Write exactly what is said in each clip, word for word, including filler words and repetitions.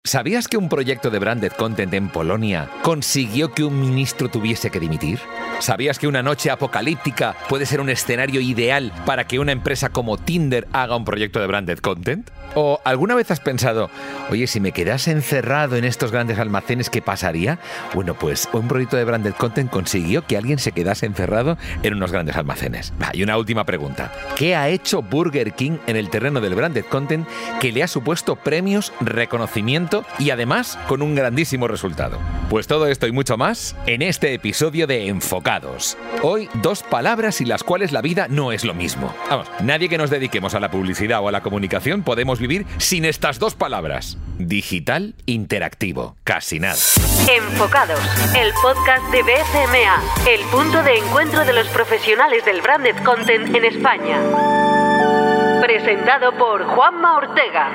¿Sabías que un proyecto de branded content en Polonia consiguió que un ministro tuviese que dimitir? ¿Sabías que una noche apocalíptica puede ser un escenario ideal para que una empresa como Tinder haga un proyecto de branded content? ¿O alguna vez has pensado, oye, si me quedase encerrado en estos grandes almacenes, ¿qué pasaría? Bueno, pues un proyecto de branded content consiguió que alguien se quedase encerrado en unos grandes almacenes. Ah, y una última pregunta. ¿Qué ha hecho Burger King en el terreno del branded content que le ha supuesto premios, reconocimiento y además con un grandísimo resultado? Pues todo esto y mucho más en este episodio de Enfocados. Hoy, dos palabras sin las cuales la vida no es lo mismo. Vamos, nadie que nos dediquemos a la publicidad o a la comunicación podemos vivir sin estas dos palabras. Digital interactivo. Casi nada. Enfocados, el podcast de B C M A, el punto de encuentro de los profesionales del branded content en España. Presentado por Juanma Ortega.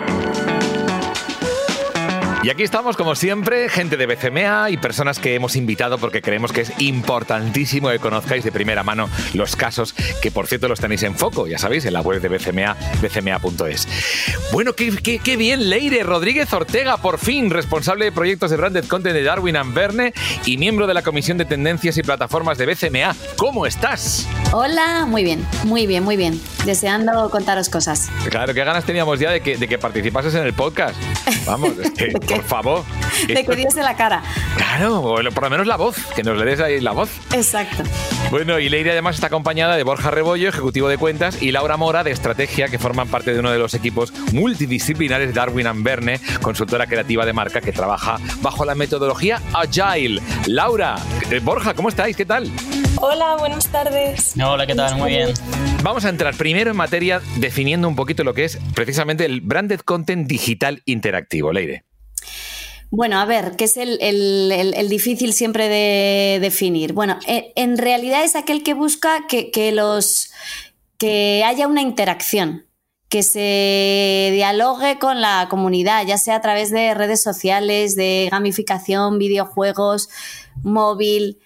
Y aquí estamos, como siempre, gente de B C M A y personas que hemos invitado porque creemos que es importantísimo que conozcáis de primera mano los casos, que por cierto los tenéis en foco, ya sabéis, en la web de B C M A, b c m a punto es. Bueno, qué, qué, qué bien, Leire Rodríguez Ortega, por fin, responsable de proyectos de branded content de Darwin and Verne y miembro de la Comisión de Tendencias y Plataformas de B C M A. ¿Cómo estás? Hola, muy bien, muy bien, muy bien. Deseando contaros cosas. Claro, qué ganas teníamos ya de que, de que participases en el podcast. Vamos, es que, por favor. De Esto... que diese la cara. Claro, o por lo menos la voz, que nos le des ahí la voz. Exacto. Bueno, y Leire además está acompañada de Borja Rebollo, ejecutivo de cuentas, y Laura Mora, de estrategia, que forman parte de uno de los equipos multidisciplinares de Darwin and Verne, consultora creativa de marca que trabaja bajo la metodología Agile. Laura, eh, Borja, ¿cómo estáis? ¿Qué tal? Hola, buenas tardes. Hola, ¿qué tal? Muy bien. Vamos a entrar primero en materia definiendo un poquito lo que es precisamente el branded content digital interactivo. Leire. Bueno, a ver, ¿qué es el, el, el, el difícil siempre de definir? Bueno, en, en realidad es aquel que busca que, que, los, que haya una interacción, que se dialogue con la comunidad, ya sea a través de redes sociales, de gamificación, videojuegos, móvil,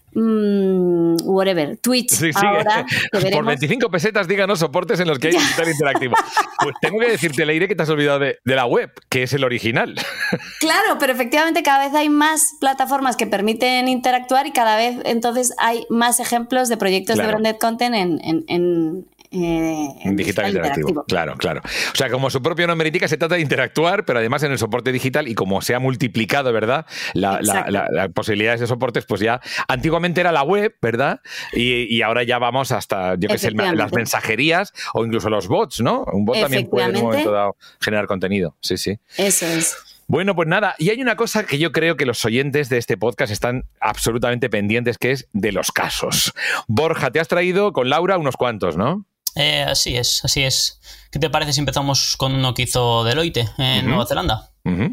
mmm, whatever, Twitch. Sí, sí. Ahora, por veinticinco pesetas, díganos soportes en los que hay digital interactivo. Pues tengo que decirte, Leire, que te has olvidado de, de la web, que es el original. Claro, pero efectivamente cada vez hay más plataformas que permiten interactuar y cada vez entonces hay más ejemplos de proyectos claro. de branded content en, en, en Eh, en digital interactivo. interactivo. Claro, claro. O sea, como su propio nombre indica, se trata de interactuar, pero además en el soporte digital, y como se ha multiplicado, ¿verdad? La, la, la, las posibilidades de soportes, pues ya antiguamente era la web, ¿verdad? Y, y ahora ya vamos hasta, yo qué sé, las mensajerías o incluso los bots, ¿no? Un bot también puede en un momento dado generar contenido. Sí, sí. Eso es. Bueno, pues nada, y hay una cosa que yo creo que los oyentes de este podcast están absolutamente pendientes, que es de los casos. Borja, te has traído con Laura unos cuantos, ¿no? Eh, así es, así es. ¿Qué te parece si empezamos con uno que hizo Deloitte en uh-huh. Nueva Zelanda? Uh-huh.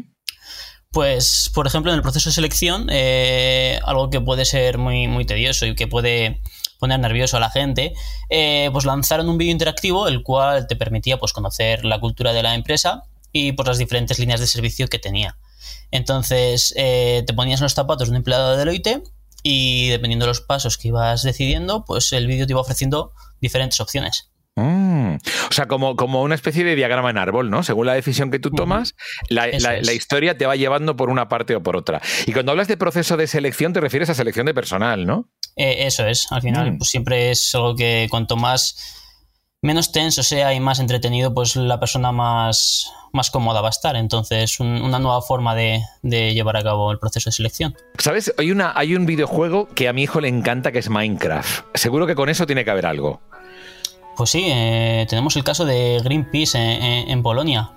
Pues, por ejemplo, en el proceso de selección, eh, algo que puede ser muy, muy tedioso y que puede poner nervioso a la gente, eh, pues lanzaron un vídeo interactivo el cual te permitía pues, conocer la cultura de la empresa y pues, las diferentes líneas de servicio que tenía. Entonces, eh, te ponías en los zapatos de un empleado de Deloitte y dependiendo de los pasos que ibas decidiendo, pues el vídeo te iba ofreciendo diferentes opciones. Mm. O sea, como, como una especie de diagrama en árbol, ¿no? Según la decisión que tú tomas, la, la, la historia te va llevando por una parte o por otra. Y cuando hablas de proceso de selección, te refieres a selección de personal, ¿no? Eh, eso es. Al final, mm. pues siempre es algo que cuanto más menos tenso sea y más entretenido, pues la persona más, más cómoda va a estar. Entonces, un, una nueva forma de, de llevar a cabo el proceso de selección. ¿Sabes? Hay, una, hay un videojuego que a mi hijo le encanta, que es Minecraft. Seguro que con eso tiene que haber algo. Pues sí, eh, tenemos el caso de Greenpeace en, en, en Polonia.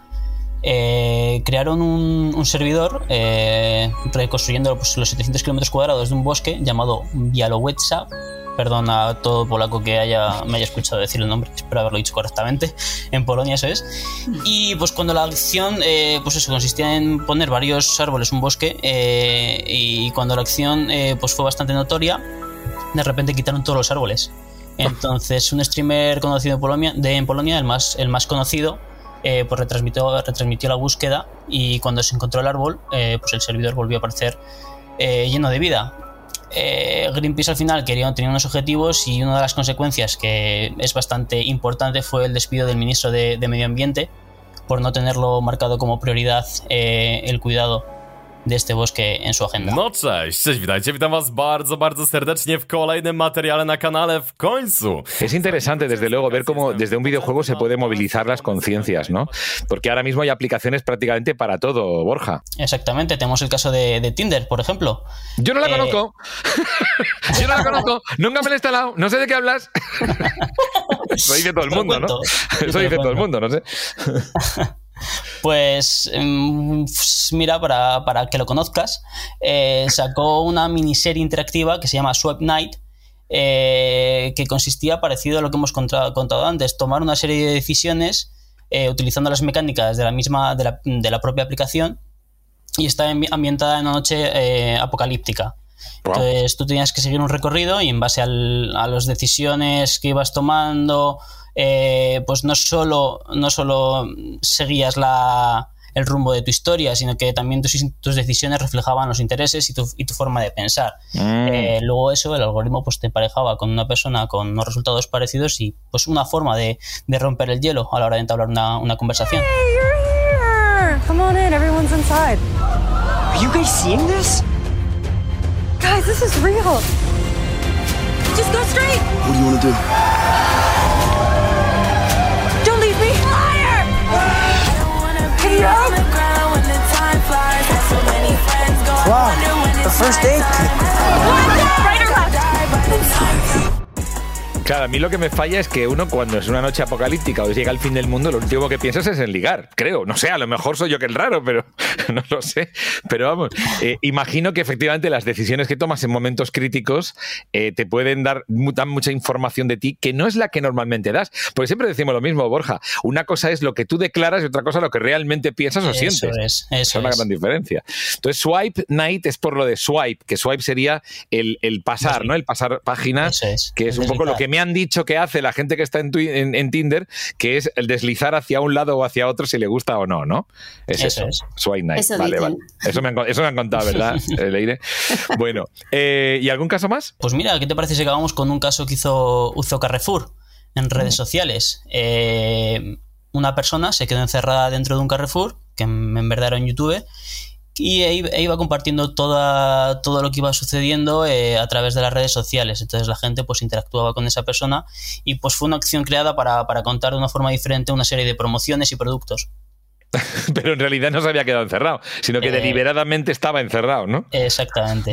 Eh, crearon un, un servidor eh, reconstruyendo pues, los setecientos kilómetros cuadrados de un bosque llamado Białowieża. Perdón a todo polaco que haya, me haya escuchado decir el nombre, espero haberlo dicho correctamente. En Polonia eso es. Y pues cuando la acción, eh, pues eso, consistía en poner varios árboles en un bosque, eh, y cuando la acción eh, pues fue bastante notoria, de repente quitaron todos los árboles. Entonces un streamer conocido en Polonia, de, en Polonia el, más, el más conocido, eh, pues retransmitió, retransmitió la búsqueda y cuando se encontró el árbol, eh, pues el servidor volvió a aparecer eh, lleno de vida. Eh, Greenpeace al final quería, tenía unos objetivos y una de las consecuencias que es bastante importante fue el despido del ministro de, de Medio Ambiente por no tenerlo marcado como prioridad eh, el cuidado de este bosque en su agenda. No cześć, cześć, witajcie, witam was bardzo, bardzo serdecznie w kolejnym materiale na kanale w końcu. Es interesante, desde luego, ver cómo desde un videojuego se puede movilizar las conciencias, ¿no? Porque ahora mismo hay aplicaciones prácticamente para todo, Borja. Exactamente, tenemos el caso de, de Tinder, por ejemplo. Yo no la Eh, conozco. Yo no la conozco. Nunca me la he instalado. No sé de qué hablas. Eso dice todo el Te lo mundo, ¿no? cuento. Eso dice todo el mundo, no sé. Pues mm, mira, para, para que lo conozcas, eh, sacó una miniserie interactiva que se llama Swipe Night, eh, que consistía, parecido a lo que hemos contado, contado antes, tomar una serie de decisiones eh, utilizando las mecánicas de la misma de la, de la propia aplicación, y está ambientada en una noche eh, apocalíptica. Wow. Entonces tú tenías que seguir un recorrido y en base al, a las decisiones que ibas tomando, eh, pues no solo, no solo seguías la, el rumbo de tu historia, sino que también tus, tus decisiones reflejaban los intereses y tu, y tu forma de pensar. Mm. Eh, luego eso, el algoritmo pues te emparejaba con una persona con unos resultados parecidos y pues una forma de, de romper el hielo a la hora de entablar una, una conversación. Hey, you're here! Come on in, everyone's inside. Are you guys seeing this? Guys, this is real. Just go straight. What do you want to do? Don't leave me. Liar! Can you help? Wow, the first date. Right or left? Claro, a mí lo que me falla es que uno, cuando es una noche apocalíptica o llega el fin del mundo, lo último que piensas es en ligar, creo. No sé, a lo mejor soy yo que el raro, pero no lo sé. Pero vamos, eh, imagino que efectivamente las decisiones que tomas en momentos críticos eh, te pueden dar, dar mucha información de ti que no es la que normalmente das. Porque siempre decimos lo mismo, Borja. Una cosa es lo que tú declaras y otra cosa lo que realmente piensas o eso sientes. Es, eso es una es. gran diferencia. Entonces, Swipe Night es por lo de swipe, que swipe sería el, el pasar, ¿no? El pasar páginas, es, que es un poco lo que me han dicho que hace la gente que está en, en, en Tinder, que es el deslizar hacia un lado o hacia otro si le gusta o no, ¿no? Es eso, eso. Es. Swipe Night. Eso vale, dicen. vale. Eso me, han, eso me han contado, ¿verdad, Leire? Bueno, eh, ¿y algún caso más? Pues mira, ¿qué te parece si acabamos con un caso que hizo, hizo Carrefour en redes sociales? Eh, una persona se quedó encerrada dentro de un Carrefour, que en, en verdad era en YouTube, y e iba compartiendo toda, todo lo que iba sucediendo eh, a través de las redes sociales. Entonces la gente pues interactuaba con esa persona y pues fue una acción creada para, para contar de una forma diferente una serie de promociones y productos. Pero en realidad no se había quedado encerrado, sino que eh, deliberadamente estaba encerrado, ¿no? Exactamente.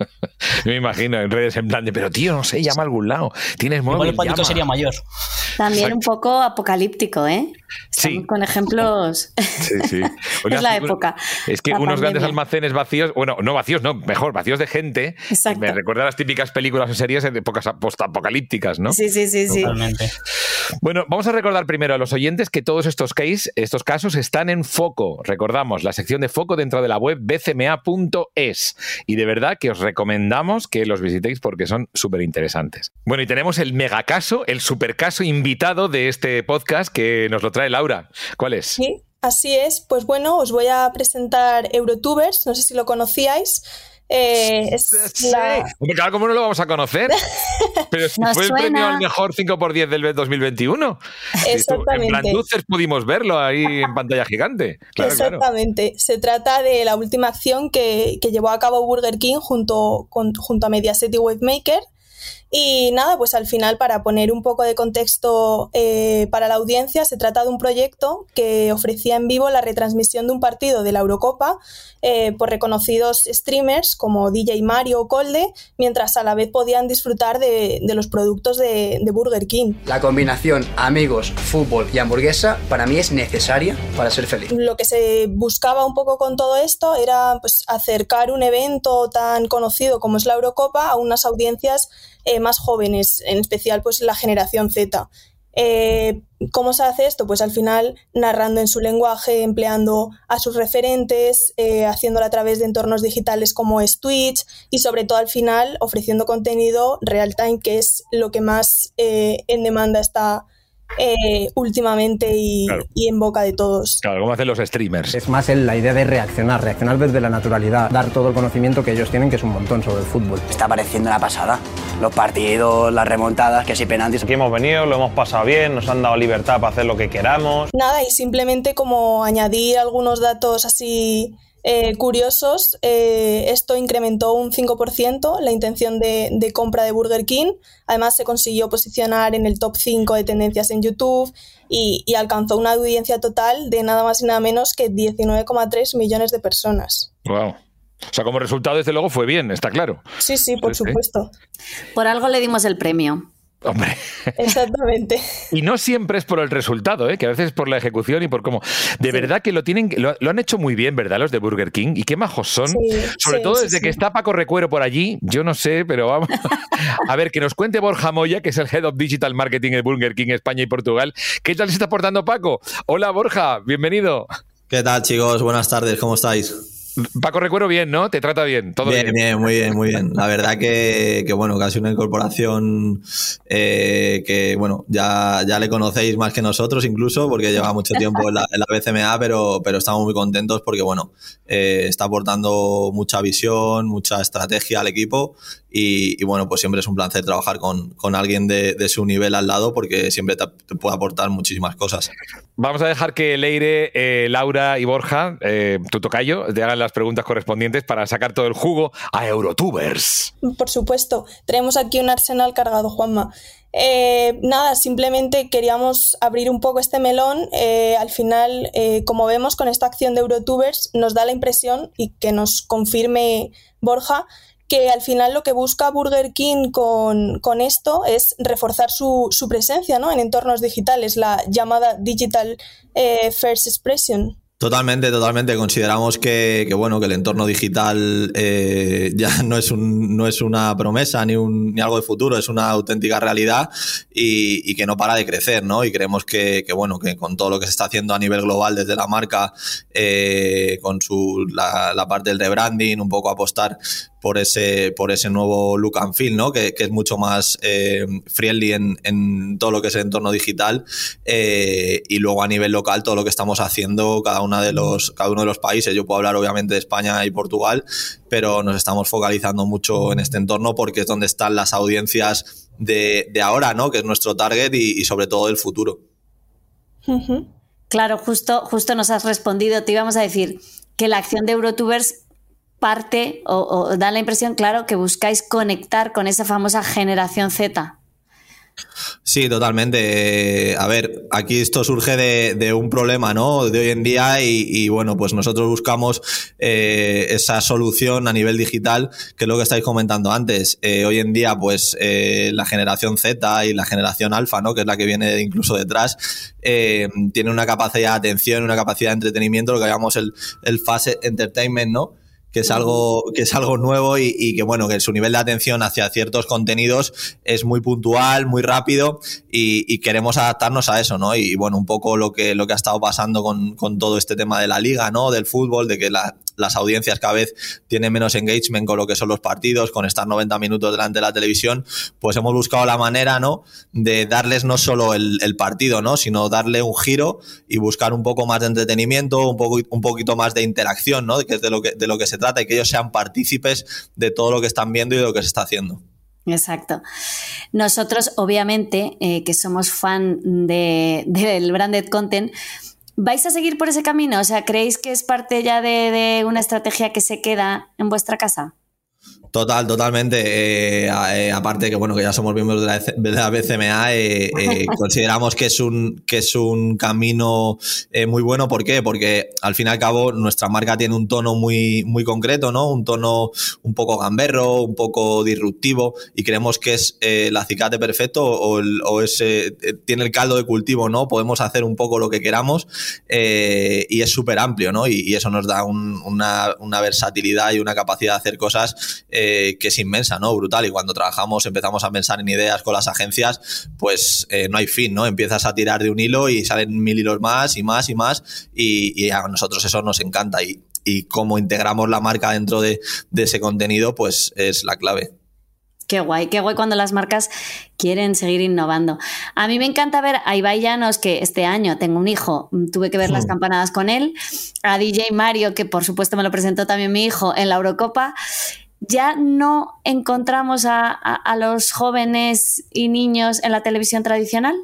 Me imagino en redes en plan de, pero tío, no sé, llama a algún lado. Tienes móvil, igual el pánico llama. sería mayor. También Exacto. Un poco apocalíptico, ¿eh? Estamos Sí. con ejemplos. Sí, sí. Es la época. Es que la unos pandemia. grandes almacenes vacíos, bueno, no vacíos, no, mejor, vacíos de gente. Exacto. Me recuerda a las típicas películas o series de épocas postapocalípticas, ¿no? Sí, sí, sí, sí. Totalmente. Bueno, vamos a recordar primero a los oyentes que todos estos case, estos casos están en Foco. Recordamos, la sección de Foco dentro de la web b c m a punto es. Y de verdad que os recomendamos que los visitéis porque son súper interesantes. Bueno, y tenemos el megacaso, el supercaso invitado de este podcast que nos lo trae Laura. ¿Cuál es? Sí, así es. Pues bueno, os voy a presentar Eurotubers, no sé si lo conocíais. Eh, es Sí. la... Hombre, claro, ¿cómo no lo vamos a conocer? Pero si Nos fue el suena. premio al mejor cinco por diez del dos mil veintiuno. Exactamente. En plan Dulces pudimos verlo ahí en pantalla gigante. Claro, Exactamente. Claro. Se trata de la última acción que, que llevó a cabo Burger King junto, con, junto a Mediaset y Wavemaker. Y nada, pues al final, para poner un poco de contexto eh, para la audiencia, se trata de un proyecto que ofrecía en vivo la retransmisión de un partido de la Eurocopa eh, por reconocidos streamers como D J Mario o Colde, mientras a la vez podían disfrutar de, de los productos de, de Burger King. La combinación amigos, fútbol y hamburguesa para mí es necesaria para ser feliz. Lo que se buscaba un poco con todo esto era pues, acercar un evento tan conocido como es la Eurocopa a unas audiencias eh, más jóvenes, en especial pues la generación Z. Eh, ¿Cómo se hace esto? Pues al final narrando en su lenguaje, empleando a sus referentes, eh, haciéndolo a través de entornos digitales como es Twitch y sobre todo al final ofreciendo contenido real time, que es lo que más eh, en demanda está eh, últimamente y, claro. y en boca de todos. Claro, como hacen los streamers. Es más el, la idea de reaccionar, reaccionar desde la naturalidad, dar todo el conocimiento que ellos tienen, que es un montón sobre el fútbol. Está pareciendo una pasada. Los partidos, las remontadas, que si penaltis. Aquí hemos venido, lo hemos pasado bien, nos han dado libertad para hacer lo que queramos. Nada, y simplemente como añadir algunos datos así eh, curiosos, eh, esto incrementó un cinco por ciento la intención de, de compra de Burger King. Además se consiguió posicionar en el top cinco de tendencias en YouTube y, y alcanzó una audiencia total de nada más y nada menos que diecinueve coma tres millones de personas. Wow. O sea, como resultado, desde luego, fue bien, está claro. Sí, sí, por sí, supuesto. Por algo le dimos el premio. Hombre. Exactamente. Y no siempre es por el resultado, ¿eh? Que a veces es por la ejecución y por cómo. De sí. verdad que lo tienen, lo, lo han hecho muy bien, ¿verdad? Los de Burger King. Y qué majos son. Sí, Sobre sí, todo desde sí, que sí. está Paco Recuero por allí. Yo no sé, pero vamos. A ver, que nos cuente Borja Moya, que es el Head of Digital Marketing de Burger King España y Portugal. ¿Qué tal se está portando Paco? Hola, Borja, bienvenido. ¿Qué tal, chicos? Buenas tardes, ¿cómo estáis? Paco Recuero bien, ¿no? ¿Te trata bien? ¿Todo bien? Bien, bien, muy bien, muy bien. La verdad que, que bueno, casi una incorporación eh, que, bueno, ya, ya le conocéis más que nosotros incluso, porque lleva mucho tiempo en la, en la B C M A, pero, pero estamos muy contentos porque, bueno, eh, está aportando mucha visión, mucha estrategia al equipo y, y bueno, pues siempre es un placer trabajar con, con alguien de, de su nivel al lado porque siempre te, te puede aportar muchísimas cosas. Vamos a dejar que Leire, eh, Laura y Borja, eh, tu tocayo, te hagan las preguntas correspondientes para sacar todo el jugo a Eurotubers. Por supuesto, tenemos aquí un arsenal cargado, Juanma. Eh, nada, simplemente queríamos abrir un poco este melón. Eh, al final, eh, como vemos con esta acción de Eurotubers, nos da la impresión, y que nos confirme Borja, que al final lo que busca Burger King con, con esto es reforzar su, su presencia, ¿no?, en entornos digitales, la llamada Digital eh, First Expression. Totalmente, totalmente. Consideramos que, que bueno, que el entorno digital eh, ya no es un, no es una promesa ni un, ni algo de futuro, es una auténtica realidad y, y que no para de crecer, ¿no? Y creemos que, que bueno, que con todo lo que se está haciendo a nivel global desde la marca, eh, con su la, la parte del rebranding, un poco apostar por ese, por ese nuevo look and feel, ¿no? Que, que es mucho más eh, friendly en, en todo lo que es el entorno digital eh, y luego a nivel local todo lo que estamos haciendo cada una de los cada uno de los países. Yo puedo hablar obviamente de España y Portugal, pero nos estamos focalizando mucho en este entorno porque es donde están las audiencias de, de ahora, ¿no? Que es nuestro target y, y sobre todo el futuro. Uh-huh. Claro, justo, justo nos has respondido. Te íbamos a decir que la acción de Eurotubers parte o, o da la impresión, claro, que buscáis conectar con esa famosa generación Z. Sí, totalmente. Eh, a ver, aquí esto surge de, de un problema, ¿no?, de hoy en día y, y bueno, pues nosotros buscamos eh, esa solución a nivel digital, que es lo que estáis comentando antes. Eh, hoy en día, pues eh, la generación Z y la generación alfa, ¿no?, que es la que viene incluso detrás, eh, tiene una capacidad de atención, una capacidad de entretenimiento, lo que llamamos el, el fast entertainment, ¿no?, que es algo que es algo nuevo y, y que bueno, que su nivel de atención hacia ciertos contenidos es muy puntual, muy rápido y, y queremos adaptarnos a eso, ¿no? Y, y bueno, un poco lo que lo que ha estado pasando con, con todo este tema de la liga, ¿no?, del fútbol, de que la, las audiencias cada vez tienen menos engagement con lo que son los partidos, con estar noventa minutos delante de la televisión, pues hemos buscado la manera, ¿no?, de darles no solo el, el partido, ¿no?, sino darle un giro y buscar un poco más de entretenimiento, un poco un poquito más de interacción, ¿no?, que es de lo que de lo que se trata y que ellos sean partícipes de todo lo que están viendo y de lo que se está haciendo. Exacto. Nosotros, obviamente, eh, que somos fan de, del branded content, ¿vais a seguir por ese camino? O sea, ¿creéis que es parte ya de, de una estrategia que se queda en vuestra casa? Total, totalmente. Eh, eh, aparte que bueno, que ya somos miembros de la, de la B C M A, eh, eh, consideramos que es un que es un camino eh, muy bueno. ¿Por qué? Porque al fin y al cabo nuestra marca tiene un tono muy muy concreto, ¿no? Un tono un poco gamberro, un poco disruptivo y creemos que es eh, el acicate perfecto o, el, o es, eh, tiene el caldo de cultivo, ¿no? Podemos hacer un poco lo que queramos eh, y es súper amplio, ¿no? Y, y eso nos da un, una, una versatilidad y una capacidad de hacer cosas eh, que es inmensa, ¿no? Brutal. Y cuando trabajamos, empezamos a pensar en ideas con las agencias, pues eh, no hay fin, ¿no? Empiezas a tirar de un hilo y salen mil hilos más y más y más y, y a nosotros eso nos encanta y, y cómo integramos la marca dentro de, de ese contenido, pues es la clave. Qué Qué guay, qué guay cuando las marcas quieren seguir innovando. A mí me encanta ver a Ibai Llanos, que este año tengo un hijo, tuve que ver las campanadas con él, a D J Mario, que por supuesto me lo presentó también mi hijo en la Eurocopa. Ya no encontramos a, a, a los jóvenes y niños en la televisión tradicional.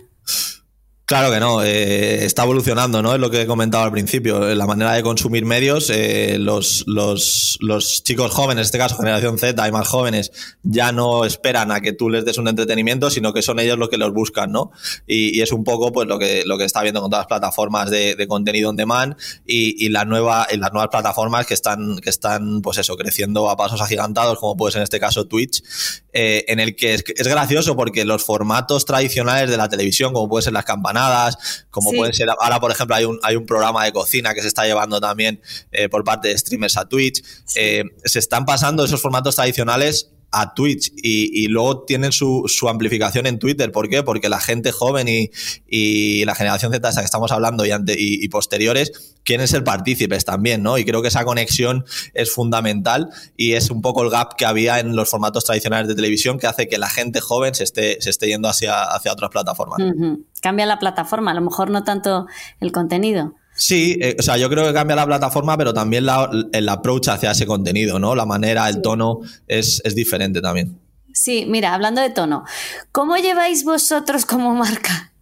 Claro que no, eh, está evolucionando, ¿no? Es lo que he comentado al principio, la manera de consumir medios, eh, los, los, los chicos jóvenes, en este caso generación Z y más jóvenes, ya no esperan a que tú les des un entretenimiento, sino que son ellos los que los buscan, ¿no? Y, y es un poco pues lo que, lo que está viendo con todas las plataformas de, de contenido on demand y, y, la nueva, y las nuevas plataformas que están, que están, pues eso, creciendo a pasos agigantados, como puede ser en este caso Twitch, eh, en el que es, es gracioso porque los formatos tradicionales de la televisión, como puede ser las campanadas, como sí. pueden ser, ahora por ejemplo hay un, hay un programa de cocina que se está llevando también eh, por parte de streamers a Twitch, sí. eh, se están pasando esos formatos tradicionales a Twitch y, y luego tienen su, su amplificación en Twitter. ¿Por qué? Porque la gente joven y, y la generación Z, esa que estamos hablando y, ante, y, y posteriores, quieren ser partícipes también, ¿no? Y creo que esa conexión es fundamental y es un poco el gap que había en los formatos tradicionales de televisión que hace que la gente joven se esté, se esté yendo hacia, hacia otras plataformas. Uh-huh. Cambia la plataforma, a lo mejor no tanto el contenido. Sí, eh, o sea, yo creo que cambia la plataforma, pero también la, el approach hacia ese contenido, ¿no? La manera, el sí. tono es, es diferente también. Sí, mira, hablando de tono, ¿cómo lleváis vosotros como marca?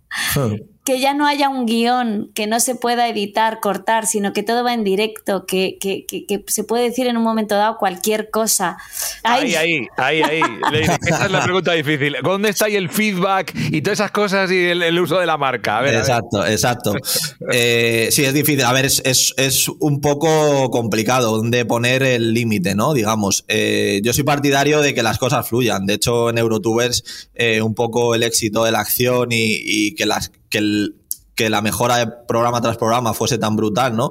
Que ya no haya un guión, que no se pueda editar, cortar, sino que todo va en directo, que, que, que, que se puede decir en un momento dado cualquier cosa. Ahí, ahí, ahí, ahí. Esa es la pregunta difícil. ¿Dónde está ahí el feedback y todas esas cosas y el, el uso de la marca? A ver, exacto, a ver. exacto. Eh, sí, es difícil. A ver, es, es, es un poco complicado donde poner el límite, ¿no? Digamos, eh, yo soy partidario de que las cosas fluyan. De hecho, en Eurotubers, eh, un poco el éxito de la acción y, y que las que el, que la mejora de programa tras programa fuese tan brutal, ¿no?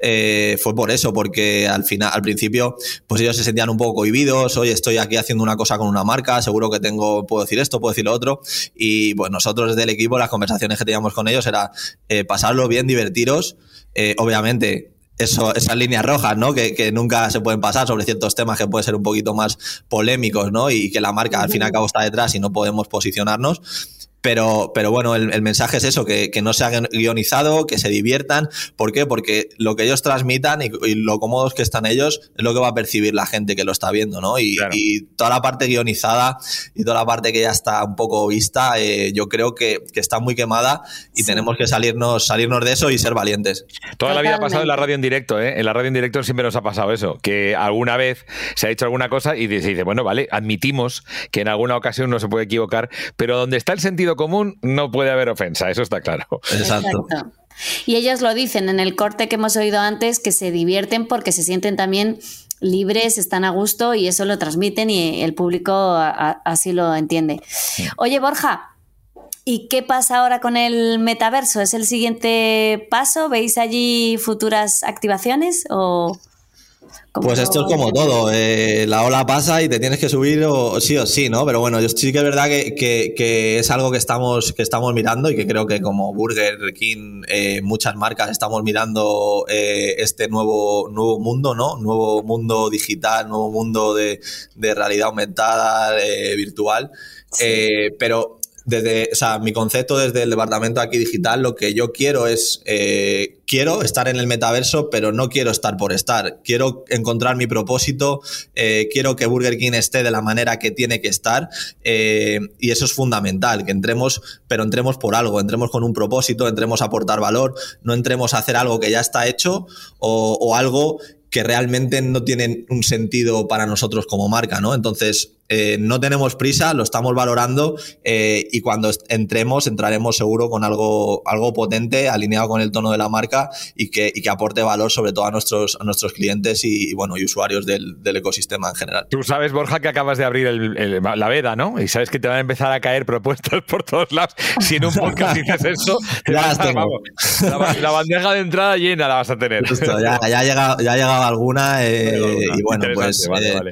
Eh, fue por eso, porque al final, al principio, pues ellos se sentían un poco cohibidos. Oye, estoy aquí haciendo una cosa con una marca, seguro que tengo, puedo decir esto, puedo decir lo otro. Y pues nosotros desde el equipo, las conversaciones que teníamos con ellos era eh, pasarlo bien, divertiros. Eh, obviamente, eso, esas líneas rojas, ¿no? Que, que nunca se pueden pasar sobre ciertos temas que pueden ser un poquito más polémicos, ¿no? Y que la marca al fin y al cabo está detrás y no podemos posicionarnos. Pero, pero bueno, el, el mensaje es eso, que, que no se ha guionizado, que se diviertan. ¿Por qué? Porque lo que ellos transmitan y, y lo cómodos que están ellos es lo que va a percibir la gente que lo está viendo, ¿no? Y, claro. y toda la parte guionizada y toda la parte que ya está un poco vista, eh, yo creo que, que está muy quemada y sí. tenemos que salirnos, salirnos de eso y ser valientes. Toda la vida ha pasado en la radio en directo, ¿eh? En la radio en directo siempre nos ha pasado eso, que alguna vez se ha hecho alguna cosa y se dice, bueno, vale, admitimos que en alguna ocasión no se puede equivocar, pero donde está el sentido común no puede haber ofensa, eso está claro. Exacto. Exacto. Y ellos lo dicen en el corte que hemos oído antes, que se divierten porque se sienten también libres, están a gusto y eso lo transmiten y el público a, a, así lo entiende. Oye, Borja, ¿y qué pasa ahora con el metaverso? ¿Es el siguiente paso? ¿Veis allí futuras activaciones o...? Pues esto es como todo, eh, la ola pasa y te tienes que subir o sí o sí, ¿no? Pero bueno, yo sí que es verdad que, que, que es algo que estamos, que estamos mirando y que creo que como Burger King, eh, muchas marcas estamos mirando eh, este nuevo, nuevo mundo, ¿no? Nuevo mundo digital, nuevo mundo de, de realidad aumentada, eh, virtual, sí. eh, pero... Desde, o sea, mi concepto desde el departamento aquí digital, lo que yo quiero es, eh, quiero estar en el metaverso, pero no quiero estar por estar. Quiero encontrar mi propósito, eh, quiero que Burger King esté de la manera que tiene que estar, eh, y eso es fundamental, que entremos, pero entremos por algo, entremos con un propósito, entremos a aportar valor, no entremos a hacer algo que ya está hecho o, o algo que realmente no tiene un sentido para nosotros como marca, ¿no? Entonces, eh, no tenemos prisa, lo estamos valorando eh, y cuando entremos, entraremos seguro con algo, algo potente, alineado con el tono de la marca y que, y que aporte valor sobre todo a nuestros, a nuestros clientes y, y, bueno, y usuarios del, del ecosistema en general. Tú sabes, Borja, que acabas de abrir el, el, la veda, ¿no? Y sabes que te van a empezar a caer propuestas por todos lados. Si en un podcast dices eso, ya las tengo. Vamos, la, la bandeja de entrada llena la vas a tener. Justo, ya, ya ha llegado, ya ha llegado alguna eh, y bueno, pues vale, eh, vale.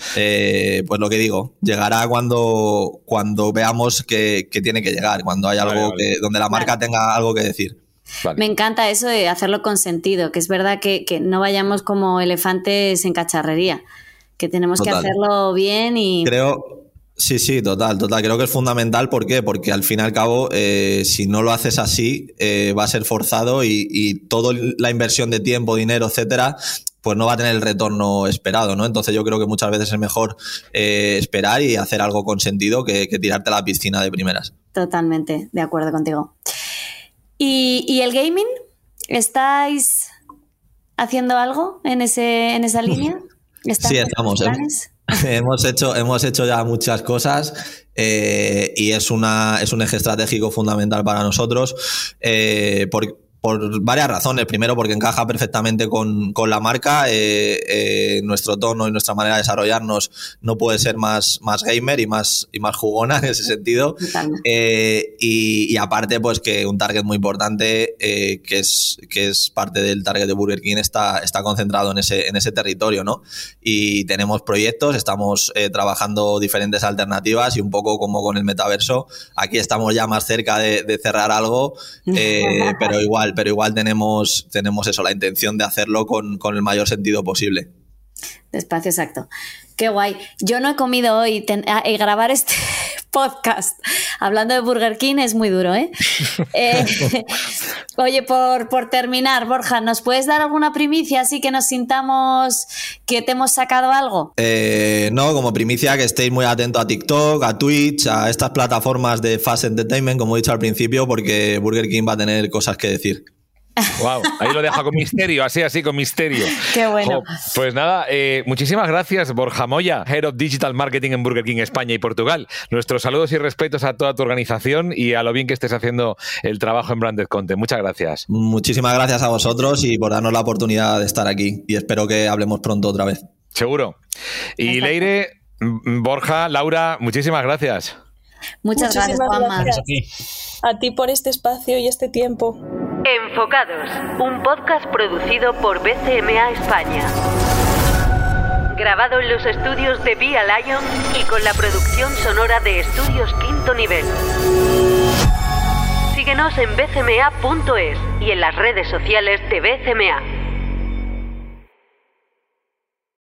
Eh, pues lo que digo, llegará cuando, cuando veamos que, que tiene que llegar, cuando hay algo vale, vale. Que, donde la marca vale. tenga algo que decir. Vale. Me encanta eso de hacerlo con sentido, que es verdad que, que no vayamos como elefantes en cacharrería, que tenemos Total. que hacerlo bien y... Creo... Sí, sí, total, total. Creo que es fundamental. ¿Por qué? Porque al fin y al cabo, eh, si no lo haces así, eh, va a ser forzado y, y toda la inversión de tiempo, dinero, etcétera, pues no va a tener el retorno esperado, ¿no? Entonces yo creo que muchas veces es mejor eh, esperar y hacer algo con sentido que, que tirarte a la piscina de primeras. Totalmente, de acuerdo contigo. ¿Y, y el gaming? ¿Estáis haciendo algo en, ese, en esa línea? Sí, estamos. Hemos, hemos, hecho, hemos hecho ya muchas cosas eh, y es, una, es un eje estratégico fundamental para nosotros eh, por, por varias razones. Primero, porque encaja perfectamente con, con la marca. Eh, eh, nuestro tono y nuestra manera de desarrollarnos no puede ser más, más gamer y más, y más jugona en ese sentido. Eh, y, y aparte, pues que un target muy importante, eh, que, es, que es parte del target de Burger King, está, está concentrado en ese, en ese territorio, ¿no? Y tenemos proyectos, estamos eh, trabajando diferentes alternativas y un poco como con el metaverso. Aquí estamos ya más cerca de, de cerrar algo, eh, pero igual pero igual tenemos, tenemos eso, la intención de hacerlo con, con el mayor sentido posible. Despacio, exacto. Qué guay. Yo no he comido hoy ten, a, a grabar este podcast hablando de Burger King es muy duro, ¿eh? eh oye, por, por terminar, Borja, ¿nos puedes dar alguna primicia así que nos sintamos que te hemos sacado algo? Eh, no, como primicia que estéis muy atentos a TikTok, a Twitch, a estas plataformas de Fast Entertainment, como he dicho al principio, porque Burger King va a tener cosas que decir. Wow, ahí lo deja con misterio, así, así, con misterio. Qué bueno. Oh, pues nada, eh, muchísimas gracias, Borja Moya, Head of Digital Marketing en Burger King España y Portugal. Nuestros saludos y respetos a toda tu organización y a lo bien que estés haciendo el trabajo en Branded Content. Muchas gracias. Muchísimas gracias a vosotros y por darnos la oportunidad de estar aquí. Y espero que hablemos pronto otra vez. Seguro. Y Leire, Borja, Laura, muchísimas gracias. Muchas Muchísimas gracias, Juanma. gracias. A ti. A ti por este espacio y este tiempo. Enfocados, un podcast producido por B C M A España. Grabado en los estudios de Via Lion y con la producción sonora de Estudios Quinto Nivel. Síguenos en b c m a punto es y en las redes sociales de B C M A.